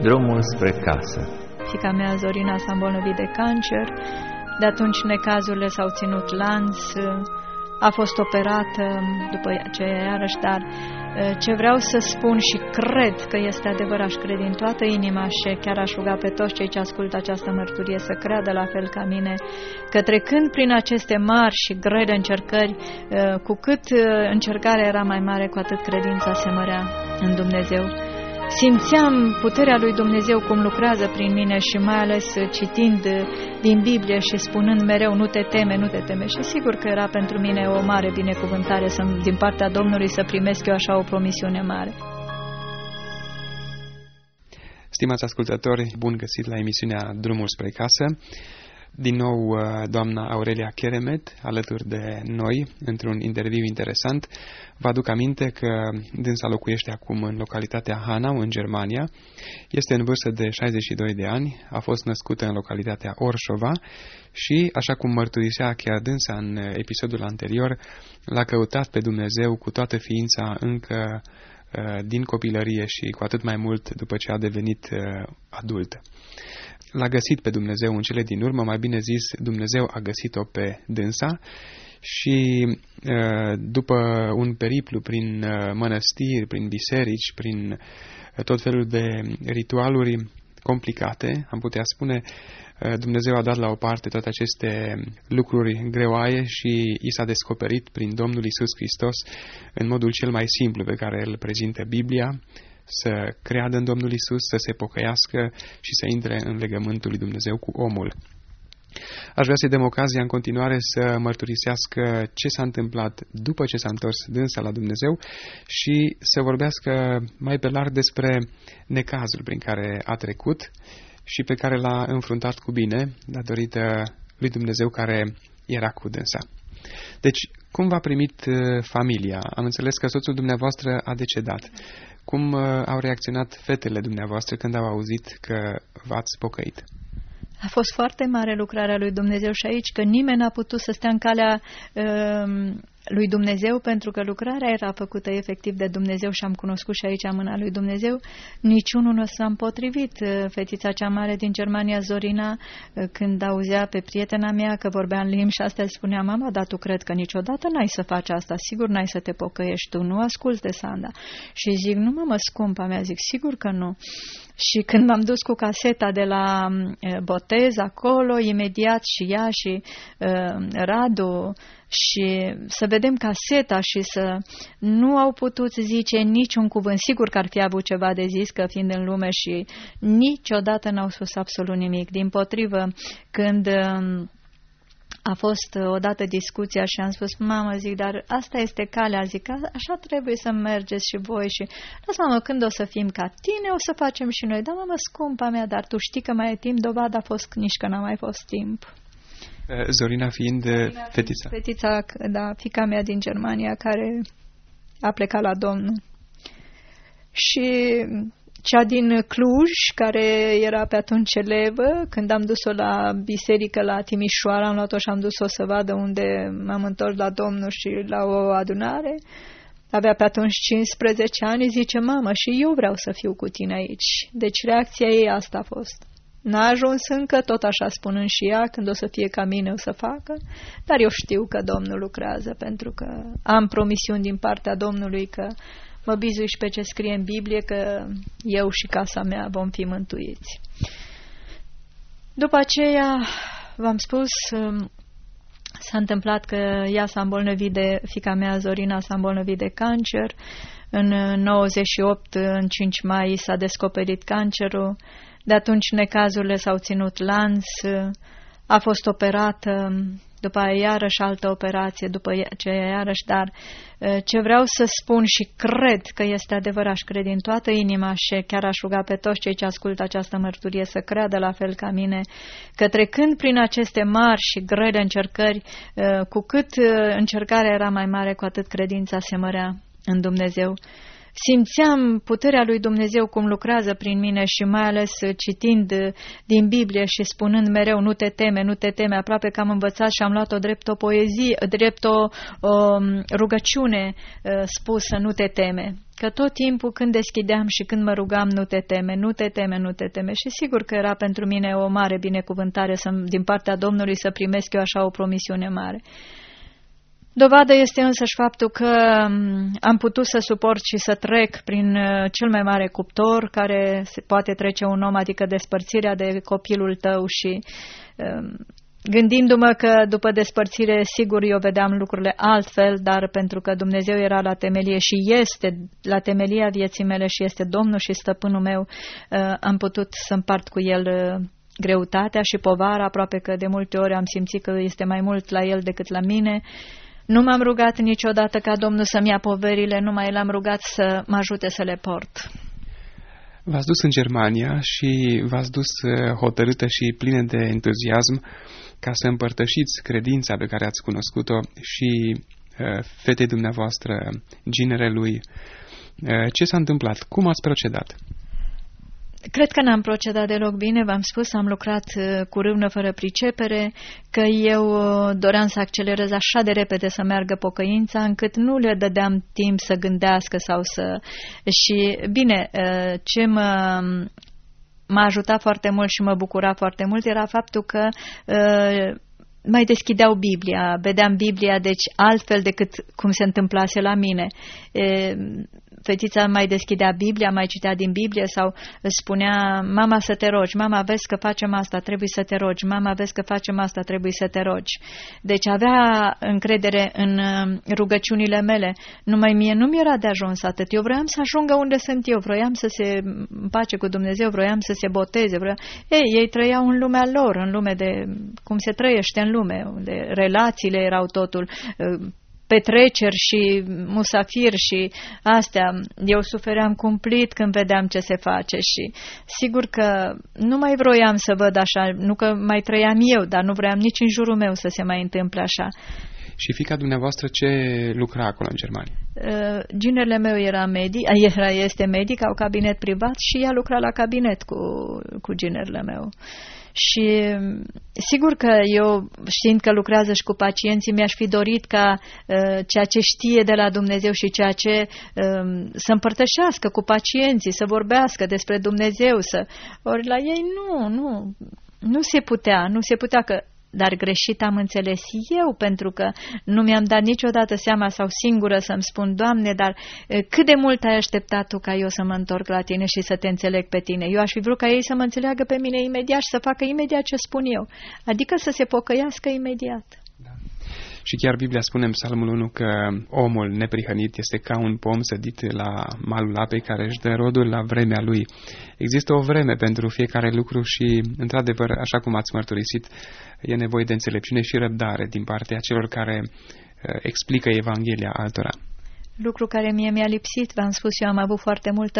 drumul spre casă. Fiica mea, Zorina, s-a îmbolnăvit de cancer. De atunci necazurile s-au ținut lanț, a fost operată după aceea iarăși, dar ce vreau să spun și cred că este adevărat și cred din toată inima și chiar aș ruga pe toți cei ce ascultă această mărturie să creadă la fel ca mine, că trecând prin aceste mari și grele încercări, cu cât încercarea era mai mare, cu atât credința se mărea în Dumnezeu. Simțeam puterea lui Dumnezeu cum lucrează prin mine și mai ales citind din Biblie și spunând mereu nu te teme, nu te teme. Și sigur că era pentru mine o mare binecuvântare din partea Domnului să primesc eu așa o promisiune mare. Stimați ascultători, bun găsit la emisiunea Drumul spre casă. Din nou, doamna Aurelia Cheremet, alături de noi, într-un interviu interesant. Vă aduc aminte că dânsa locuiește acum în localitatea Hanau, în Germania. Este în vârstă de 62 de ani, a fost născută în localitatea Orșova și, așa cum mărturisea chiar dânsa în episodul anterior, l-a căutat pe Dumnezeu cu toată ființa încă din copilărie și cu atât mai mult după ce a devenit adultă. L-a găsit pe Dumnezeu în cele din urmă, mai bine zis, Dumnezeu a găsit-o pe dânsa și după un periplu prin mănăstiri, prin biserici, prin tot felul de ritualuri complicate, am putea spune, Dumnezeu a dat la o parte toate aceste lucruri greoaie și i s-a descoperit prin Domnul Iisus Hristos în modul cel mai simplu pe care îl prezintă Biblia, să creadă în Domnul Iisus, să se pocăiască și să intre în legământul lui Dumnezeu cu omul. Aș vrea să-i dăm ocazia în continuare să mărturisească ce s-a întâmplat după ce s-a întors dânsa la Dumnezeu și să vorbească mai pe larg despre necazul prin care a trecut și pe care l-a înfruntat cu bine, datorită lui Dumnezeu care era cu dânsa. Deci, cum v-a primit familia? Am înțeles că soțul dumneavoastră a decedat. Cum au reacționat fetele dumneavoastră când au auzit că v-ați pocăit? A fost foarte mare lucrarea lui Dumnezeu și aici, că nimeni n-a putut să stea în calea lui Dumnezeu, pentru că lucrarea era făcută efectiv de Dumnezeu și am cunoscut și aici mâna lui Dumnezeu. Niciunul nu s-a împotrivit. Fetița cea mare din Germania, Zorina, când auzea pe prietena mea că vorbea în limbi și astea, spunea: mama, dar tu cred că niciodată n-ai să faci asta, sigur n-ai să te pocăiești tu, nu asculți de Sanda. Și zic: nu, mamă, scumpa mea, zic, sigur că nu. Și când m-am dus cu caseta de la botez acolo, imediat și ea și Radu, și să vedem caseta și să nu au putut zice niciun cuvânt. Sigur că ar fi avut ceva de zis, că fiind în lume, și niciodată n-au spus absolut nimic. Dimpotrivă, când a fost odată discuția și am spus: mamă, zic, dar asta este calea, zic, așa trebuie să mergeți și voi și las, mamă, când o să fim ca tine, o să facem și noi. Da, mamă, scumpa mea, dar tu știi că mai e timp, dovada a fost nici că n-a mai fost timp. Zorina fiind fetița. Fetița, da, fiica mea din Germania, care a plecat la Domnul. Și cea din Cluj, care era pe atunci elevă, când am dus-o la biserică la Timișoara, am luat-o și am dus-o să vadă unde m-am întors la Domnul și la o adunare. Avea pe atunci 15 ani, zice: mamă, și eu vreau să fiu cu tine aici. Deci reacția ei asta a fost. N-a ajuns încă, tot așa spunând și ea, când o să fie ca mine o să facă, dar eu știu că Domnul lucrează, pentru că am promisiuni din partea Domnului că mă bizui și pe ce scrie în Biblie, că eu și casa mea vom fi mântuiți. După aceea, v-am spus, s-a întâmplat că ea s-a îmbolnăvit fiica mea, Zorina, s-a îmbolnăvit de cancer. În 98, în 5 mai, s-a descoperit cancerul. De atunci necazurile s-au ținut lanț, a fost operată, după aia iarăși altă operație, după aceea iarăși, dar ce vreau să spun și cred că este adevărat și cred din toată inima și chiar aș ruga pe toți cei ce ascultă această mărturie să creadă la fel ca mine, că trecând prin aceste mari și grele încercări, cu cât încercarea era mai mare, cu atât credința se mărea în Dumnezeu. simțeam puterea lui Dumnezeu cum lucrează prin mine și mai ales citind din Biblie și spunând mereu nu te teme, nu te teme, aproape că am învățat și am luat-o drept o poezie, drept o rugăciune spusă, nu te teme. Că tot timpul când deschideam și când mă rugam, nu te teme, nu te teme, nu te teme. Și sigur că era pentru mine o mare binecuvântare din partea Domnului să primesc eu așa o promisiune mare. Dovadă este însăși faptul că am putut să suport și să trec prin cel mai mare cuptor care se poate trece un om, adică despărțirea de copilul tău și gândindu-mă că după despărțire, sigur, eu vedeam lucrurile altfel, dar pentru că Dumnezeu era la temelie și este la temelia vieții mele și este Domnul și Stăpânul meu, am putut să împart cu El greutatea și povara, aproape că de multe ori am simțit că este mai mult la El decât la mine. Nu m-am rugat niciodată ca Domnul să-mi ia poverile, numai l-am rugat să mă ajute să le port. V-ați dus în Germania și v-ați dus hotărâtă și plină de entuziasm ca să împărtășiți credința pe care ați cunoscut-o și fetei dumneavoastră, ginerelui. Ce s-a întâmplat? Cum ați procedat? Cred că n-am procedat deloc bine, v-am spus, am lucrat cu râvnă fără pricepere, că eu doream să accelerez așa de repede să meargă pocăința, încât nu le dădeam timp să gândească sau să... Și bine, ce m-a ajutat foarte mult și mă bucura foarte mult era faptul că mai deschideau Biblia, vedeam Biblia, deci altfel decât cum se întâmplase la mine. Fetița mai deschidea Biblia, mai citea din Biblie sau spunea, mama să te rogi, mama vezi că facem asta, trebuie să te rogi, mama vezi că facem asta, trebuie să te rogi. Deci avea încredere în rugăciunile mele, numai mie nu mi-era de ajuns atât. Eu vroiam să ajungă unde sunt eu, vroiam să se împace cu Dumnezeu, vroiam să se boteze. Ei trăiau în lumea lor, în lume de cum se trăiește în lume, unde relațiile erau totul, petreceri și musafiri și astea. Eu sufeream cumplit când vedeam ce se face și sigur că nu mai vroiam să văd așa, nu că mai trăiam eu, dar nu vroiam nici în jurul meu să se mai întâmple așa. Și fiica dumneavoastră ce lucra acolo în Germania? Ginerele meu este medic, au cabinet privat și ea lucra la cabinet cu ginerele meu. Și sigur că eu, știind că lucrează și cu pacienții, mi-aș fi dorit ca ceea ce știe de la Dumnezeu și ceea ce să împărtășească cu pacienții, să vorbească despre Dumnezeu, ori la ei nu se putea că. Dar greșit am înțeles eu, pentru că nu mi-am dat niciodată seama sau singură să-mi spun, Doamne, dar cât de mult ai așteptat Tu ca eu să mă întorc la Tine și să Te înțeleg pe Tine? Eu aș fi vrut ca ei să mă înțeleagă pe mine imediat și să facă imediat ce spun eu, adică să se pocăiască imediat. Da. Și chiar Biblia spune în Psalmul 1 că omul neprihănit este ca un pom sădit la malul apei care își dă rodul la vremea lui. Există o vreme pentru fiecare lucru și, într-adevăr, așa cum ați mărturisit, e nevoie de înțelepciune și răbdare din partea celor care explică Evanghelia altora. Lucru care mie mi-a lipsit, v-am spus, eu am avut foarte multă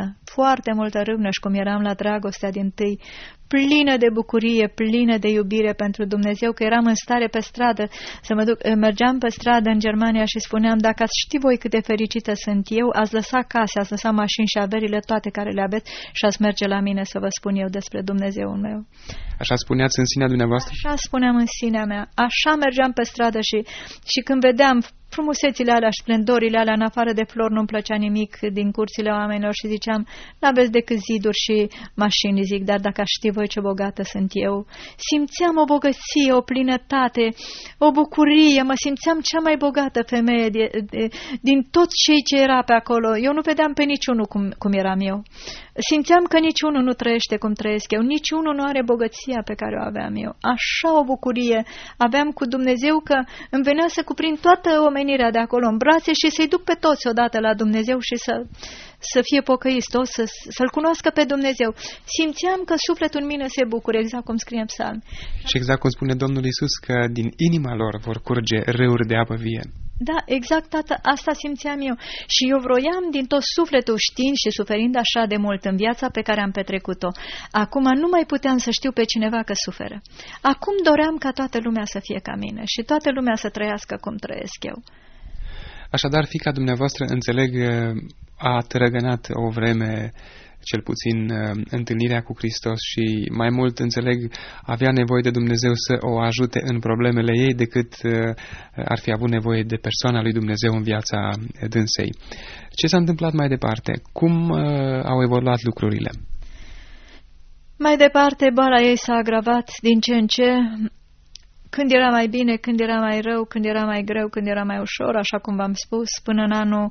râvnă și cum eram la dragostea dintâi, plină de bucurie, plină de iubire pentru Dumnezeu, că eram în stare pe stradă să mă duc. Mergeam pe stradă în Germania și spuneam, dacă ați ști voi cât de fericită sunt eu, ați lăsa case, ați lăsa mașini și averile toate care le aveți și ați merge la mine să vă spun eu despre Dumnezeul meu. Așa spuneați în sinea dumneavoastră? Așa spuneam în sinea mea. Așa mergeam pe stradă și când vedeam frumusețile alea și splendorile alea, în afară de flori, nu-mi plăcea nimic din curțile oamenilor și ziceam, n-aveți decât ziduri și mașini, zic, dar dacă aș ști voi ce bogată sunt eu. Simțeam o bogăție, o plinătate, o bucurie, mă simțeam cea mai bogată femeie din toți cei ce era pe acolo. Eu nu vedeam pe niciunul cum eram eu. Simțeam că niciunul nu trăiește cum trăiesc eu, niciunul nu are bogăția pe care o aveam eu. Așa o bucurie aveam cu Dumnezeu că îmi venea să cuprind toată omenirea de acolo în brațe și să-i duc pe toți odată la Dumnezeu și să fie pocăiți toți, să-L cunoască pe Dumnezeu. Simțeam că sufletul în mine se bucură, exact cum scrie în Psalmi. Și exact cum spune Domnul Iisus, că din inima lor vor curge râuri de apă vie. Da, exact asta simțeam eu. Și eu vroiam din tot sufletul, știind și suferind așa de mult în viața pe care am petrecut-o. Acum nu mai puteam să știu pe cineva că suferă. Acum doream ca toată lumea să fie ca mine și toată lumea să trăiască cum trăiesc eu. Așadar, fiica dumneavoastră, înțeleg, a trăgănat o vreme, cel puțin, întâlnirea cu Hristos și, mai mult, înțeleg, avea nevoie de Dumnezeu să o ajute în problemele ei decât ar fi avut nevoie de persoana lui Dumnezeu în viața dânsei. Ce s-a întâmplat mai departe? Cum au evoluat lucrurile? Mai departe, boala ei s-a agravat din ce în ce. Când era mai bine, când era mai rău, când era mai greu, când era mai ușor, așa cum v-am spus, până în anul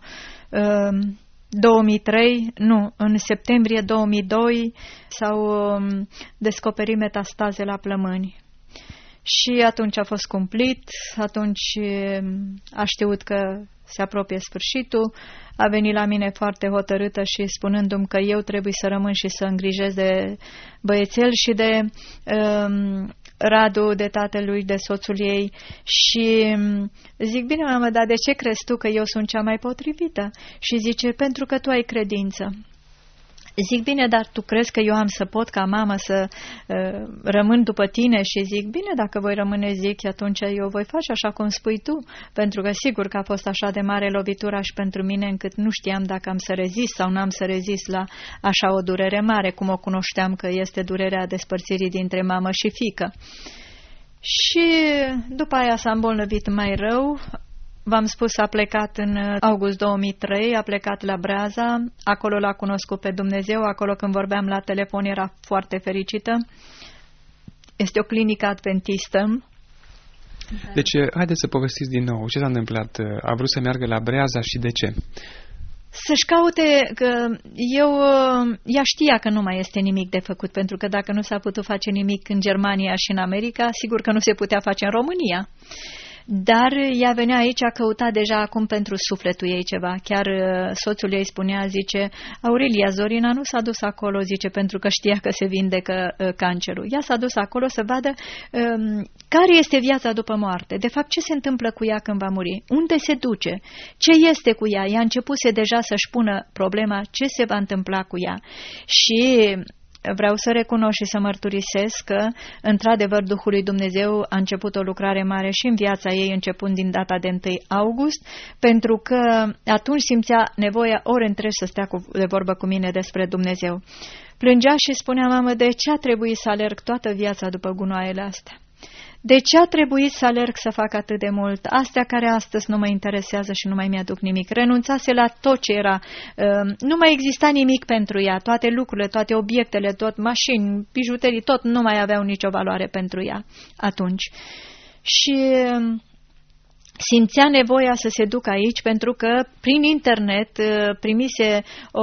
2003, în septembrie 2002 s-au descoperit metastaze la plămâni. Și atunci a fost cumplit, atunci a știut că se apropie sfârșitul, a venit la mine foarte hotărâtă și spunându-mi că eu trebuie să rămân și să îngrijesc de băiețel și de Radu, de tatălui, de soțul ei. Și zic, bine, mamă, dar de ce crezi tu că eu sunt cea mai potrivită? Și zice, pentru că tu ai credință. Zic, bine, dar tu crezi că eu am să pot ca mamă să rămân după tine? Și zic, bine, dacă voi rămâne, zic, atunci eu voi face așa cum spui tu, pentru că sigur că a fost așa de mare lovitura și pentru mine încât nu știam dacă am să rezist sau n-am să rezist la așa o durere mare, cum o cunoșteam că este durerea despărțirii dintre mamă și fiică. Și după aia s-a îmbolnăvit mai rău. V-am spus, a plecat în august 2003, a plecat la Breaza, acolo l-a cunoscut pe Dumnezeu, acolo când vorbeam la telefon era foarte fericită. Este o clinică adventistă. Deci, haideți să povestiți din nou, ce s-a întâmplat? A vrut să meargă la Breaza și de ce? Să-și caute, că ea știa că nu mai este nimic de făcut, pentru că dacă nu s-a putut face nimic în Germania și în America, sigur că nu se putea face în România. Dar ea venea aici, a căutat deja acum pentru sufletul ei ceva. Chiar soțul ei spunea, zice, Aurelia, Zorina nu s-a dus acolo, zice, pentru că știa că se vindecă cancerul. Ea s-a dus acolo să vadă care este viața după moarte. De fapt, ce se întâmplă cu ea când va muri? Unde se duce? Ce este cu ea? Ea începuse deja să-și pună problema ce se va întâmpla cu ea. Și vreau să recunosc și să mărturisesc că, într-adevăr, Duhul lui Dumnezeu a început o lucrare mare și în viața ei, începând din data de 1 august, pentru că atunci simțea nevoia ori întregi să stea de vorbă cu mine despre Dumnezeu. Plângea și spunea, mamă, de ce a trebuit să alerg toată viața după gunoaiele astea? De ce a trebuit să alerg să fac atât de mult? Astea care astăzi nu mă interesează și nu mai mi-aduc nimic. Renunțase la tot ce era. Nu mai exista nimic pentru ea. Toate lucrurile, toate obiectele, tot mașini, bijuterii, tot nu mai aveau nicio valoare pentru ea atunci. Și simțea nevoia să se ducă aici pentru că prin internet primise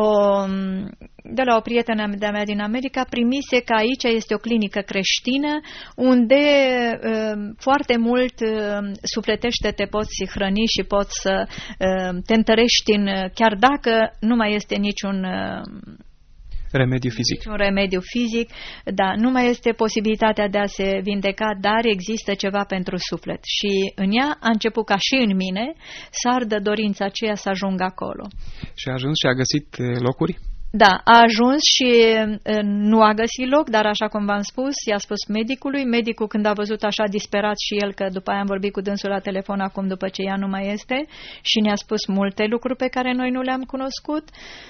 de la o prietenă de-a mea din America, primise că aici este o clinică creștină unde foarte mult sufletește te poți hrăni și poți să te întărești chiar dacă nu mai este niciun remediu fizic. Un remediu fizic, da, nu mai este posibilitatea de a se vindeca, dar există ceva pentru suflet. Și în ea a început, ca și în mine, să ardă dorința aceea să ajungă acolo. Și a ajuns și a găsit locuri? Da, a ajuns și nu a găsit loc, dar așa cum v-am spus, i-a spus medicului. Medicul, când a văzut așa disperat și el, că după aia am vorbit cu dânsul la telefon acum după ce ea nu mai este, și ne-a spus multe lucruri pe care noi nu le-am cunoscut,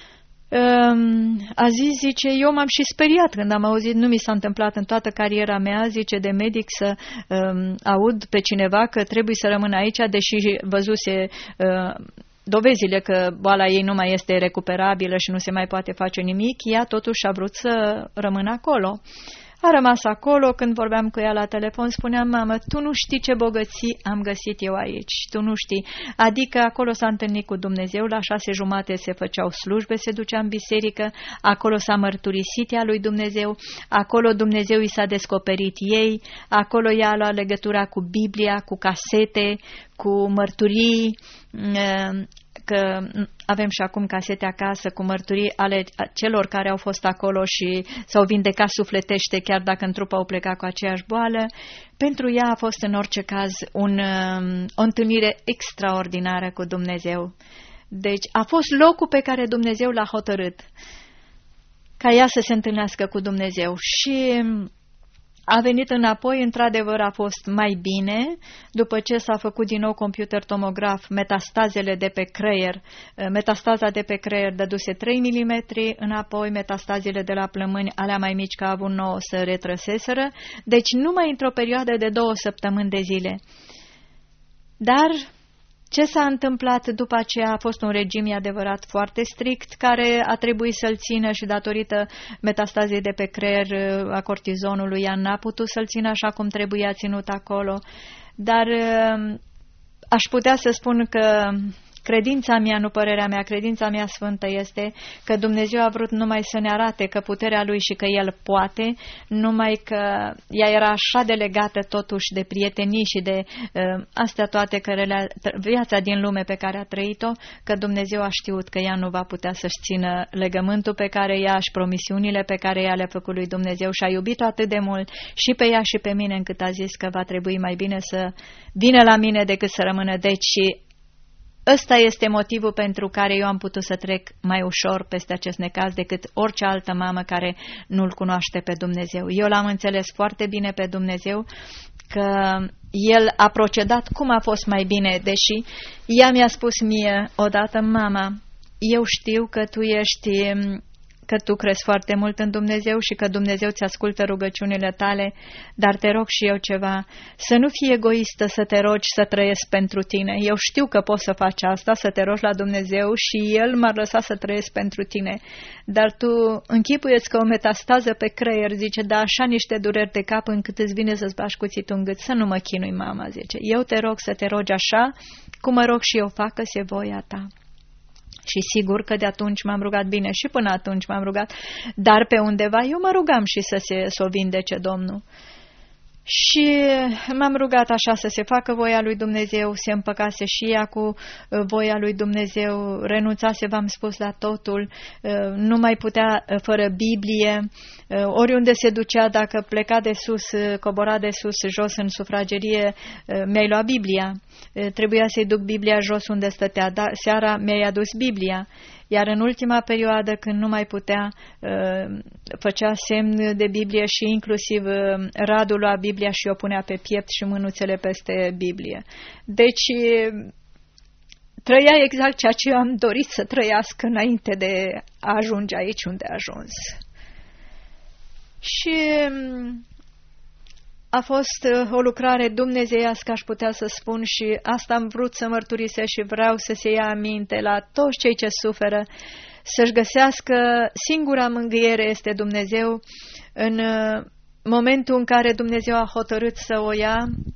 a zis, zice, eu m-am și speriat când am auzit, nu mi s-a întâmplat în toată cariera mea, zice, de medic să aud pe cineva că trebuie să rămân aici, deși văzuse dovezile că boala ei nu mai este recuperabilă și nu se mai poate face nimic, ea totuși a vrut să rămână acolo. A rămas acolo, când vorbeam cu ea la telefon, spuneam, mamă, tu nu știi ce bogății am găsit eu aici, tu nu știi. Adică acolo s-a întâlnit cu Dumnezeu, la 6:30 se făceau slujbe, se ducea în biserică, acolo s-a mărturisit ea lui Dumnezeu, acolo Dumnezeu i s-a descoperit ei, acolo ea a luat legătura cu Biblia, cu casete, cu mărturii, că avem și acum casete acasă cu mărturii ale celor care au fost acolo și s-au vindecat sufletește, chiar dacă în trup au plecat cu aceeași boală. Pentru ea a fost în orice caz o întâlnire extraordinară cu Dumnezeu. Deci a fost locul pe care Dumnezeu l-a hotărât ca ea să se întâlnească cu Dumnezeu. Și A venit înapoi, într-adevăr a fost mai bine, după ce s-a făcut din nou computer tomograf, metastazele de pe creier, metastaza de pe creier dăduse 3 mm, înapoi metastazele de la plămâni, alea mai mici ca avut 9, se retrăseseră, deci numai într-o perioadă de 2 săptămâni de zile. Dar ce s-a întâmplat după aceea a fost un regim, e adevărat, foarte strict, care a trebuit să-l țină și datorită metastazei de pe creier a cortizonului, ea n-a putut să-l țină așa cum trebuia ținut acolo. Dar aș putea să spun că credința mea, nu părerea mea, credința mea sfântă este că Dumnezeu a vrut numai să ne arate că puterea Lui și că El poate, numai că ea era așa de legată totuși de prietenii și de astea toate, viața din lume pe care a trăit-o, că Dumnezeu a știut că ea nu va putea să-și țină legământul pe care ea și promisiunile pe care ea le-a făcut lui Dumnezeu și a iubit-o atât de mult și pe ea și pe mine, încât a zis că va trebui mai bine să vină la mine decât să rămână. Deci ăsta este motivul pentru care eu am putut să trec mai ușor peste acest necaz decât orice altă mamă care nu-L cunoaște pe Dumnezeu. Eu l-am înțeles foarte bine pe Dumnezeu, că El a procedat cum a fost mai bine, deși ea mi-a spus mie odată: mama, eu știu că tu ești... că tu crezi foarte mult în Dumnezeu și că Dumnezeu ți ascultă rugăciunile tale, dar te rog și eu ceva, să nu fii egoistă să te rogi să trăiesc pentru tine. Eu știu că poți să faci asta, să te rogi la Dumnezeu și El m-a lăsat să trăiesc pentru tine. Dar tu închipuieți că o metastază pe creier, zice, da așa niște dureri de cap încât îți vine să-ți bași cuțitul în gât. Să nu mă chinui, mama, zice. Eu te rog să te rogi așa, cum mă rog și eu, facă-se voia ta. Și sigur că de atunci m-am rugat bine și până atunci m-am rugat, dar pe undeva eu mă rugam și să o vindece Domnul. Și m-am rugat așa să se facă voia lui Dumnezeu, se împăcase și ea cu voia lui Dumnezeu, renunțase, v-am spus, la totul, nu mai putea fără Biblie, oriunde se ducea, dacă pleca de sus, cobora de sus, jos în sufragerie, mi-ai luat Biblia, trebuia să-i duc Biblia jos unde stătea, dar seara mi-ai adus Biblia. Iar în ultima perioadă, când nu mai putea, făcea semn de Biblie și inclusiv Radu lua Biblia și o punea pe piept și mânuțele peste Biblie. Deci trăia exact ceea ce eu am dorit să trăiască înainte de a ajunge aici unde a ajuns. Și a fost o lucrare dumnezeiască, aș putea să spun, și asta am vrut să mărturisesc și vreau să se ia aminte la toți cei ce suferă, să-și găsească singura mângâiere este Dumnezeu. În momentul în care Dumnezeu a hotărât să o ia,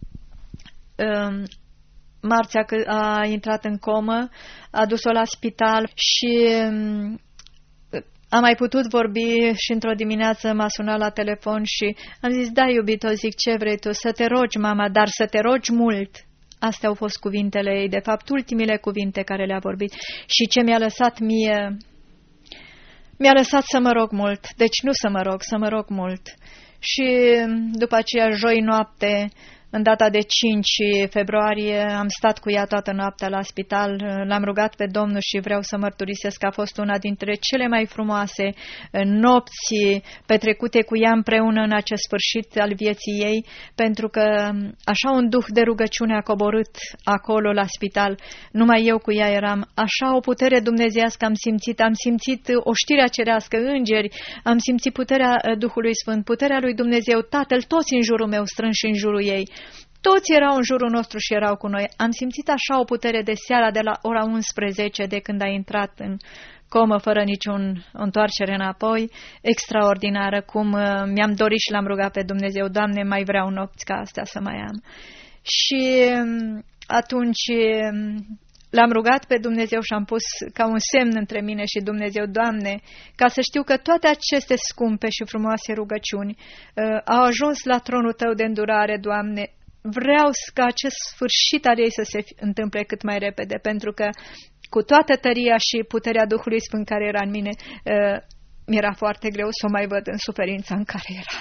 marțea a intrat în comă, a dus-o la spital și am mai putut vorbi și într-o dimineață m-a sunat la telefon și am zis: da, iubito, zic, ce vrei tu? Să te rogi, mama, dar să te rogi mult. Astea au fost cuvintele ei, de fapt ultimile cuvinte care le-a vorbit. Și ce mi-a lăsat mie? Mi-a lăsat să mă rog mult. Deci nu să mă rog, să mă rog mult. Și după aceea, joi noapte, în data de 5 februarie, am stat cu ea toată noaptea la spital, l-am rugat pe Domnul și vreau să mărturisesc că a fost una dintre cele mai frumoase nopți petrecute cu ea împreună în acest sfârșit al vieții ei, pentru că așa un duh de rugăciune a coborât acolo la spital, numai eu cu ea eram, așa o putere dumnezeiască am simțit o știre cerească, îngeri, am simțit puterea Duhului Sfânt, puterea lui Dumnezeu, Tatăl, toți în jurul meu, strânși în jurul ei. Toți erau în jurul nostru și erau cu noi. Am simțit așa o putere de seara de la ora 11, de când a intrat în comă fără niciun întoarcere înapoi, extraordinară, cum mi-am dorit și l-am rugat pe Dumnezeu: Doamne, mai vreau nopți ca astea să mai am. Și atunci l-am rugat pe Dumnezeu și am pus ca un semn între mine și Dumnezeu: Doamne, ca să știu că toate aceste scumpe și frumoase rugăciuni au ajuns la tronul Tău de îndurare, Doamne. Vreau ca acest sfârșit al ei să se întâmple cât mai repede, pentru că cu toată tăria și puterea Duhului Sfânt care era în mine, mi-era foarte greu să o mai văd în suferința în care era.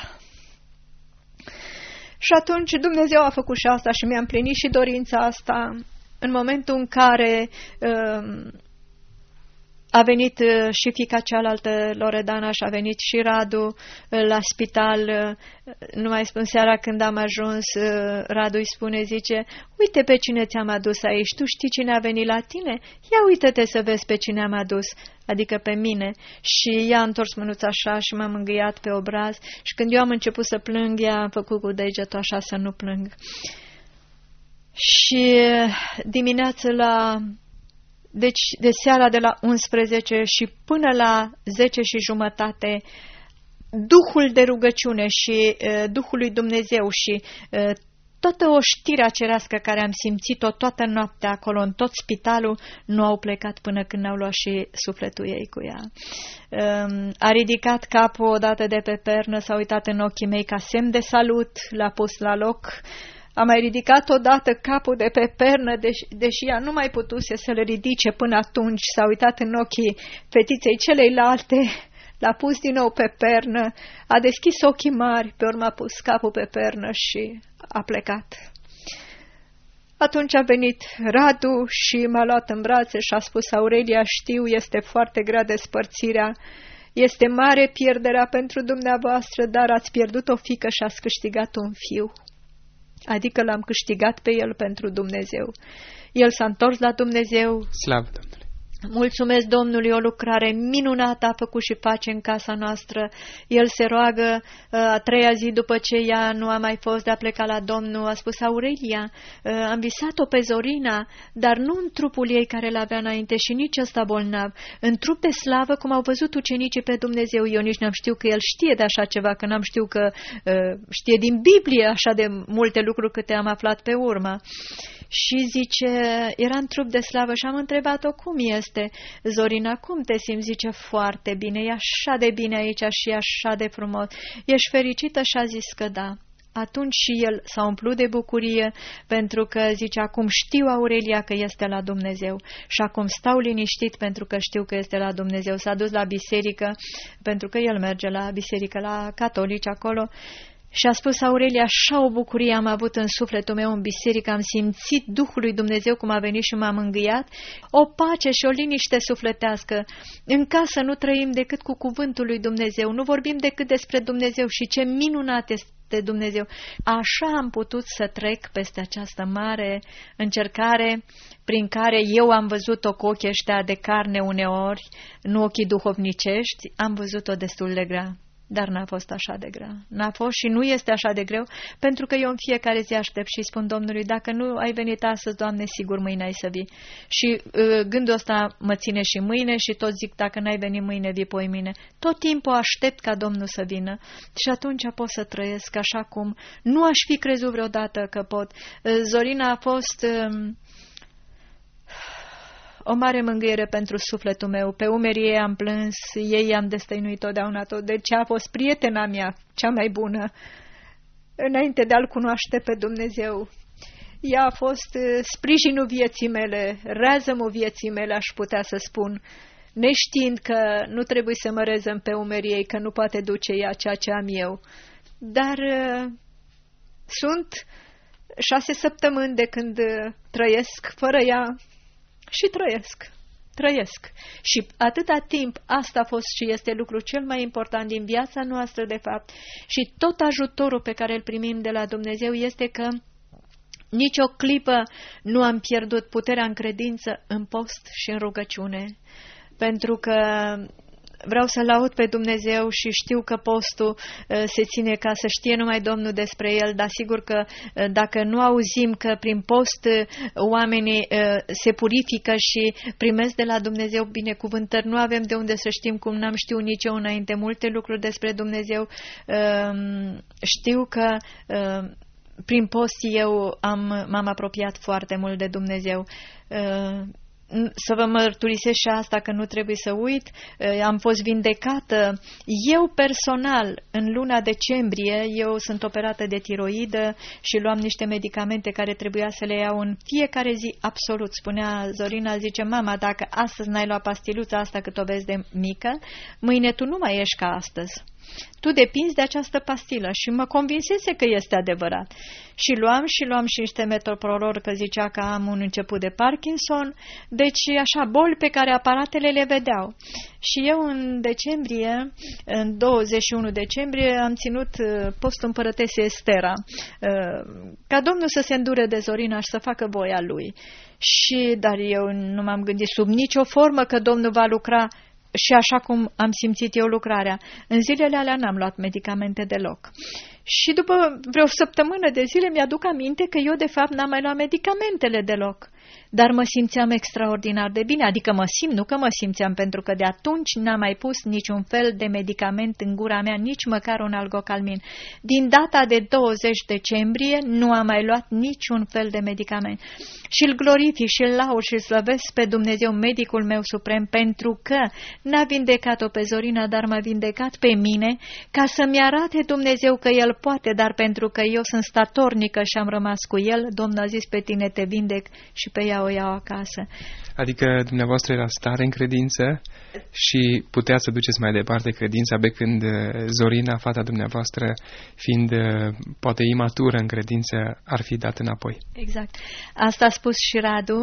Și atunci Dumnezeu a făcut și asta și mi-a împlinit și dorința asta în momentul în care A venit și fiica cealaltă, Loredana, și a venit și Radu la spital. Nu mai spun, seara când am ajuns, Radu îi spune, zice, uite pe cine ți-am adus aici, tu știi cine a venit la tine? Ia uite-te să vezi pe cine am adus, adică pe mine. Și ea a întors mânuța așa și m-a mângâiat pe obraz și când eu am început să plâng, ea a făcut cu degetul așa să nu plâng. Și dimineața deci de seara de la 11 și până la 10:30, Duhul de rugăciune și Duhul lui Dumnezeu și toată oștirea cerească care am simțit-o toată noaptea acolo în tot spitalul, nu au plecat până când n-au luat și sufletul ei cu ea. A ridicat capul odată de pe pernă, s-a uitat în ochii mei ca semn de salut, l-a pus la loc. A mai ridicat odată capul de pe pernă, deși ea nu mai putuse să le ridice până atunci, s-a uitat în ochii fetiței celeilalte, l-a pus din nou pe pernă, a deschis ochii mari, pe urmă a pus capul pe pernă și a plecat. Atunci a venit Radu și m-a luat în brațe și a spus, Aurelia, știu, este foarte grea despărțirea, este mare pierderea pentru dumneavoastră, dar ați pierdut o fiică și ați câștigat un fiu. Adică l-am câștigat pe el pentru Dumnezeu. El s-a întors la Dumnezeu. Slavă Domnului! Mulțumesc Domnului, o lucrare minunată a făcut și face în casa noastră. El se roagă a treia zi după ce ea nu a mai fost de a pleca la Domnul. A spus, Aurelia, am visat-o pe Zorina, dar nu în trupul ei care l-avea înainte și nici ăsta bolnav. În trup de slavă, cum au văzut ucenicii pe Dumnezeu. Eu nici n-am știut că el știe de așa ceva, că n-am știut că știe din Biblie așa de multe lucruri câte am aflat pe urmă. Și zice, era în trup de slavă și am întrebat-o cum este. Zorina, cum te simți? Zice, foarte bine, e așa de bine aici și e așa de frumos. Ești fericită? Și a zis că da. Atunci și el s-a umplut de bucurie pentru că zice, acum știu, Aurelia, că este la Dumnezeu și acum stau liniștit pentru că știu că este la Dumnezeu. S-a dus la biserică pentru că el merge la biserică, la catolici acolo. Și a spus, Aurelia, așa o bucurie am avut în sufletul meu în biserică, am simțit Duhul lui Dumnezeu cum a venit și m-a mângâiat, o pace și o liniște sufletească. În casă nu trăim decât cu cuvântul lui Dumnezeu, nu vorbim decât despre Dumnezeu și ce minunat este Dumnezeu. Așa am putut să trec peste această mare încercare prin care eu am văzut-o cu ochii ăștia de carne uneori, nu ochii duhovnicești, am văzut-o destul de grea. Dar n-a fost așa de grea. N-a fost și nu este așa de greu, pentru că eu în fiecare zi aștept și spun Domnului, dacă nu ai venit astăzi, Doamne, sigur mâine ai să vii. Și gândul ăsta mă ține și mâine și tot zic, dacă n-ai venit mâine, vii poimine. Tot timpul aștept ca Domnul să vină și atunci pot să trăiesc așa cum nu aș fi crezut vreodată că pot. Zorina a fost o mare mângâiere pentru sufletul meu. Pe umerii ei am plâns, ei am destăinuit totdeauna tot. Deci a fost prietena mea, cea mai bună, înainte de a-L cunoaște pe Dumnezeu. Ea a fost sprijinul vieții mele, reazămul vieții mele, aș putea să spun, neștiind că nu trebuie să mă rezăm pe umerii ei, că nu poate duce ea ceea ce am eu. Dar sunt 6 săptămâni de când trăiesc fără ea, și trăiesc. Și atâta timp asta a fost și este lucrul cel mai important din viața noastră, de fapt. Și tot ajutorul pe care îl primim de la Dumnezeu este că nici o clipă nu am pierdut puterea în credință, în post și în rugăciune. Pentru că vreau să laud pe Dumnezeu și știu că postul se ține ca să știe numai Domnul despre el, dar sigur că dacă nu auzim că prin post oamenii se purifică și primesc de la Dumnezeu binecuvântări, nu avem de unde să știm, cum n-am știut nici eu înainte multe lucruri despre Dumnezeu. Știu că prin post eu m-am apropiat foarte mult de Dumnezeu. Să vă mărturisesc și asta, că nu trebuie să uit, am fost vindecată eu personal în luna decembrie. Eu sunt operată de tiroidă și luam niște medicamente care trebuia să le iau în fiecare zi, absolut. Spunea Zorina, zice, mama, dacă astăzi n-ai luat pastiluța asta cât o vezi de mică, mâine tu nu mai ești ca astăzi. tu depinzi de această pastilă. Și mă convinsese că este adevărat. Și luam și niște metoprolol, că zicea că am un început de Parkinson, deci așa boli pe care aparatele le vedeau. Și eu în 21 decembrie, am ținut postul împărătesei Estera, ca Domnul să se îndure de Zorina și să facă voia Lui. Dar eu nu m-am gândit sub nicio formă că Domnul va lucra și așa cum am simțit eu lucrarea. În zilele alea n-am luat medicamente deloc. Și după vreo săptămână de zile mi-aduc aminte că eu de fapt n-am mai luat medicamentele deloc. Dar mă simțeam extraordinar de bine, adică nu că mă simțeam, pentru că de atunci n-am mai pus niciun fel de medicament în gura mea, nici măcar un algocalmin. Din data de 20 decembrie nu am mai luat niciun fel de medicament. Și îl glorific și îl laud și îl slăvesc pe Dumnezeu, medicul meu suprem, pentru că n-a vindecat-o pe Zorina, dar m-a vindecat pe mine, ca să-mi arate Dumnezeu că El poate, dar pentru că eu sunt statornică și am rămas cu El, Domnul a zis, pe tine te vindec și pe ea o iau acasă. Adică dumneavoastră era stare în credință și putea să duceți mai departe credința, pe când Zorina, fata dumneavoastră, fiind poate imatură în credință, ar fi dat înapoi. Exact. Asta a spus și Radu.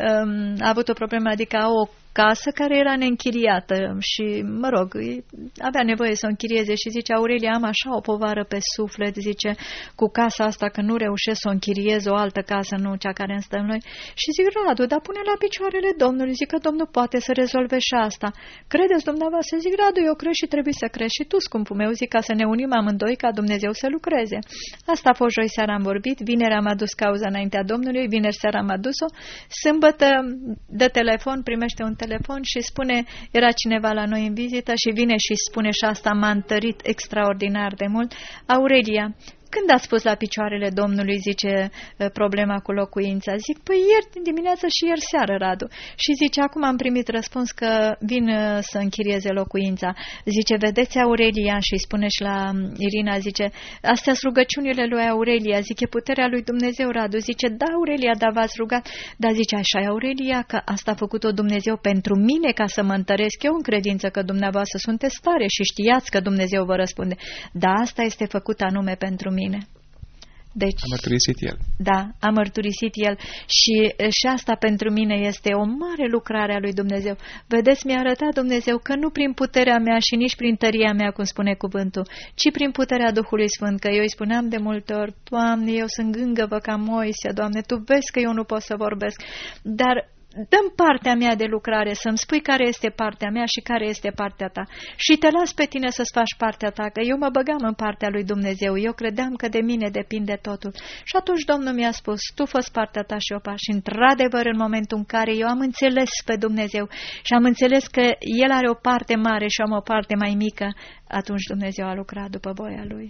A avut o problemă, adică o casă care era neînchiriată și, mă rog, avea nevoie să o închirieze și zice, Aurelia, am așa o povară pe suflet, zice, cu casa asta, că nu reușesc să o închiriez, o altă casă, nu cea care îmi stăm noi. Și zic, Radu, dar pune la picioarele Domnului, zic că Domnul poate să rezolve și asta. Credeți dumneavoastră? Zic, Radu, eu cred și trebuie să crezi și tu, scumpul meu, zic, ca să ne unim amândoi, ca Dumnezeu să lucreze. Asta a fost joi seara, am vorbit, vineri am adus cauza înaintea Domnului, vineri seara am adus-o, sâmbătă dă telefon, primește un telefon și spune, era cineva la noi în vizită și vine și spune, și asta m-a întărit extraordinar de mult, Aurelia, când ați pus la picioarele Domnului, zice, problema cu locuința? Zic, păi ieri dimineață și ieri seară, Radu. Și zice, acum am primit răspuns că vin să închirieze locuința. Zice, vedeți, Aurelia, și îi spune și la Irina, zice, astea sunt rugăciunile lui Aurelia, zice, puterea lui Dumnezeu, Radu. Zice, da, Aurelia, dar v-ați rugat. Dar zice, așa, Aurelia, că asta a făcut-o Dumnezeu pentru mine, ca să mă întăresc eu în credință că dumneavoastră sunteți tare și știați că Dumnezeu vă răspunde. Da, asta este făcut anume pentru mine. Deci, a mărturisit el. Da, a mărturisit el și asta pentru mine este o mare lucrare a lui Dumnezeu. Vedeți, mi-a arătat Dumnezeu că nu prin puterea mea și nici prin tăria mea, cum spune cuvântul, ci prin puterea Duhului Sfânt, că eu îi spuneam de multe ori, Doamne, eu sunt gângăvă ca Moise, Doamne, Tu vezi că eu nu pot să vorbesc, dar dă-mi partea mea de lucrare, să-mi spui care este partea mea și care este partea ta. Și te las pe tine să-ți faci partea ta, că eu mă băgam în partea lui Dumnezeu, eu credeam că de mine depinde totul. Și atunci Domnul mi-a spus, tu fă-ți partea ta și eu fac. Și într-adevăr, în momentul în care eu am înțeles pe Dumnezeu și am înțeles că El are o parte mare și am o parte mai mică, atunci Dumnezeu a lucrat după voia Lui.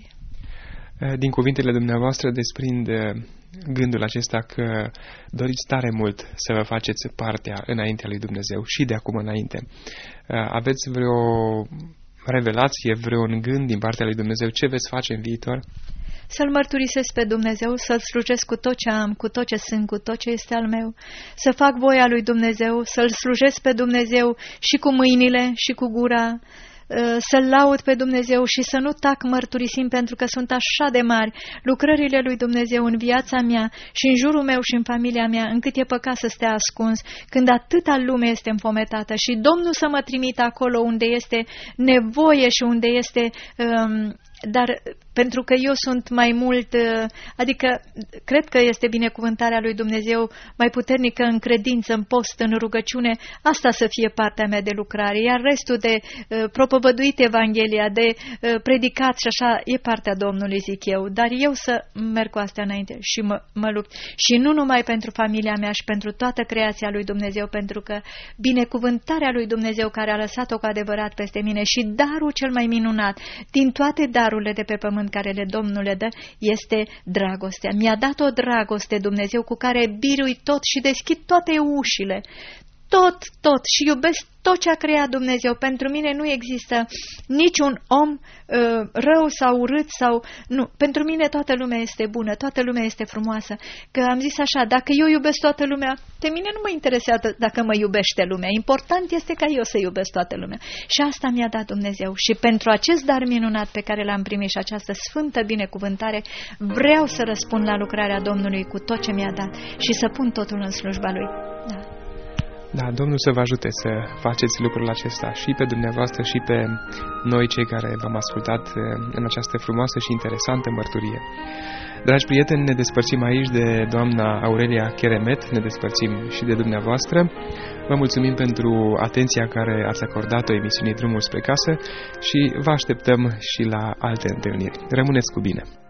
Din cuvintele dumneavoastră desprind gândul acesta că doriți tare mult să vă faceți partea înaintea lui Dumnezeu și de acum înainte. Aveți vreo revelație, vreun gând din partea lui Dumnezeu? Ce veți face în viitor? Să-L mărturisesc pe Dumnezeu, să-L slujesc cu tot ce am, cu tot ce sunt, cu tot ce este al meu, să fac voia lui Dumnezeu, să-L slujesc pe Dumnezeu și cu mâinile și cu gura, să-L laud pe Dumnezeu și să nu tac mărturisim, pentru că sunt așa de mari lucrările lui Dumnezeu în viața mea și în jurul meu și în familia mea, încât e păcat să stea ascuns, când atâta lume este înfometată și Domnul să mă trimită acolo unde este nevoie și unde este... Dar pentru că eu sunt mai mult, adică cred că este binecuvântarea lui Dumnezeu mai puternică în credință, în post, în rugăciune, asta să fie partea mea de lucrare, iar restul de propovăduit Evanghelia, de predicat și așa, e partea Domnului, zic eu, dar eu să merg cu astea înainte și mă lupt. Și nu numai pentru familia mea și pentru toată creația lui Dumnezeu, pentru că binecuvântarea lui Dumnezeu care a lăsat-o cu adevărat peste mine și darul cel mai minunat din toate darurile de pe pământ care Domnul le dă, este dragostea. Mi-a dat o dragoste Dumnezeu cu care birui tot și deschid toate ușile. tot și iubesc tot ce a creat Dumnezeu. Pentru mine nu există niciun om rău sau urât sau nu. Pentru mine toată lumea este bună, toată lumea este frumoasă. Că am zis așa, dacă eu iubesc toată lumea, pe mine nu mă interesează dacă mă iubește lumea. Important este ca eu să iubesc toată lumea. Și asta mi-a dat Dumnezeu. Și pentru acest dar minunat pe care l-am primit și această sfântă binecuvântare, vreau să răspund la lucrarea Domnului cu tot ce mi-a dat și să pun totul în slujba Lui. Da. Da, Domnul să vă ajute să faceți lucrul acesta și pe dumneavoastră și pe noi cei care v-am ascultat în această frumoasă și interesantă mărturie. Dragi prieteni, ne despărțim aici de doamna Aurelia Keremet, ne despărțim și de dumneavoastră. Vă mulțumim pentru atenția care ați acordat-o emisiunii Drumul spre Casă și vă așteptăm și la alte întâlniri. Rămâneți cu bine!